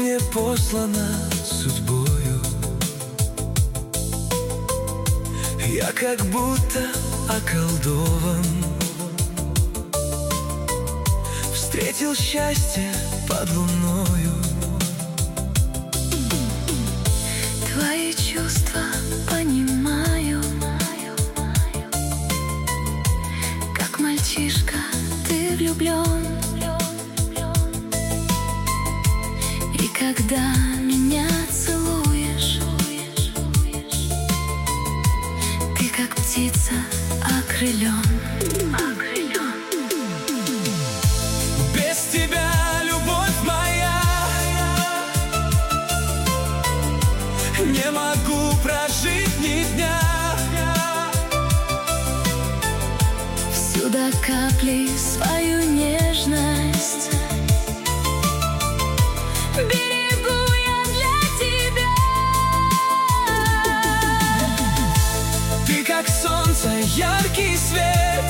мне послана судьбою. Я как будто околдован, встретил счастье под луною. Твои чувства понимаю, как мальчишка ты влюблен. И когда меня целуешь, ты как птица окрылен. Без тебя, любовь моя, не могу прожить ни дня. Всюду капли свою нежность берегу я для тебя. Ты как солнце, яркий свет,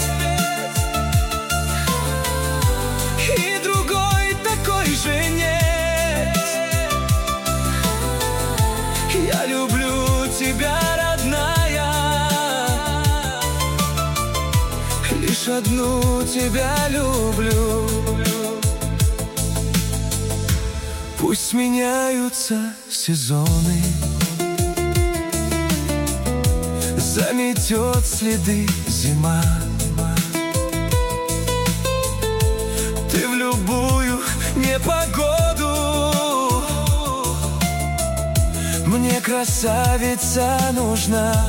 и другой такой же нет. Я люблю тебя, родная, лишь одну тебя люблю. Пусть меняются сезоны, заметет следы зима. Ты в любую непогоду мне красавица нужна.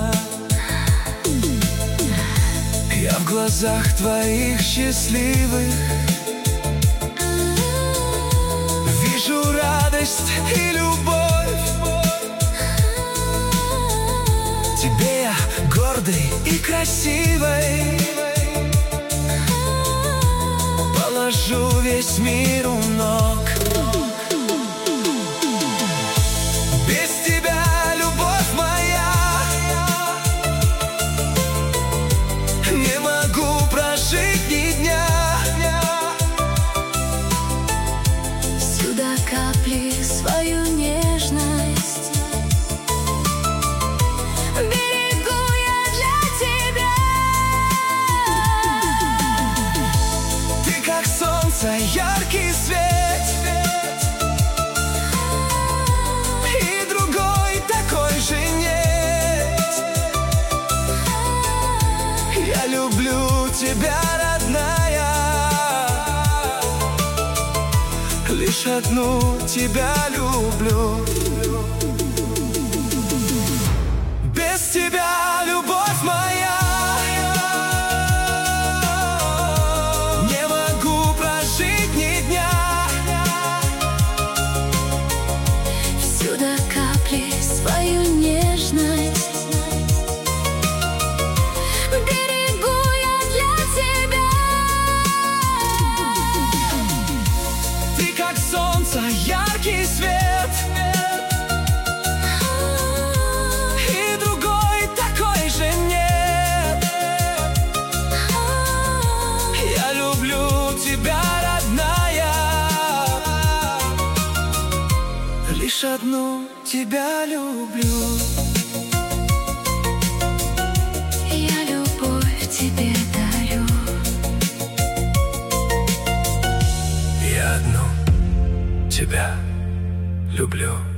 Я в глазах твоих счастливых вижу радость и любовь. Тебе я гордой и красивой положу весь мир у ног. Без тебя, любовь моя, не могу прожить ни дня. Сюда капли свою нежность берегу я для тебя. Ты как солнце, яркий свет, и другой такой же нет. Я люблю тебя, родная, лишь одну тебя люблю. Без тебя, любовь моя, не могу прожить ни дня. Всюду капли свою нежность берегу я для тебя. Ты как солнце, яркий свет, и другой такой же нет. Я люблю тебя, родная, лишь одну тебя люблю. Я любовь тебе дарю. Я одну тебя люблю.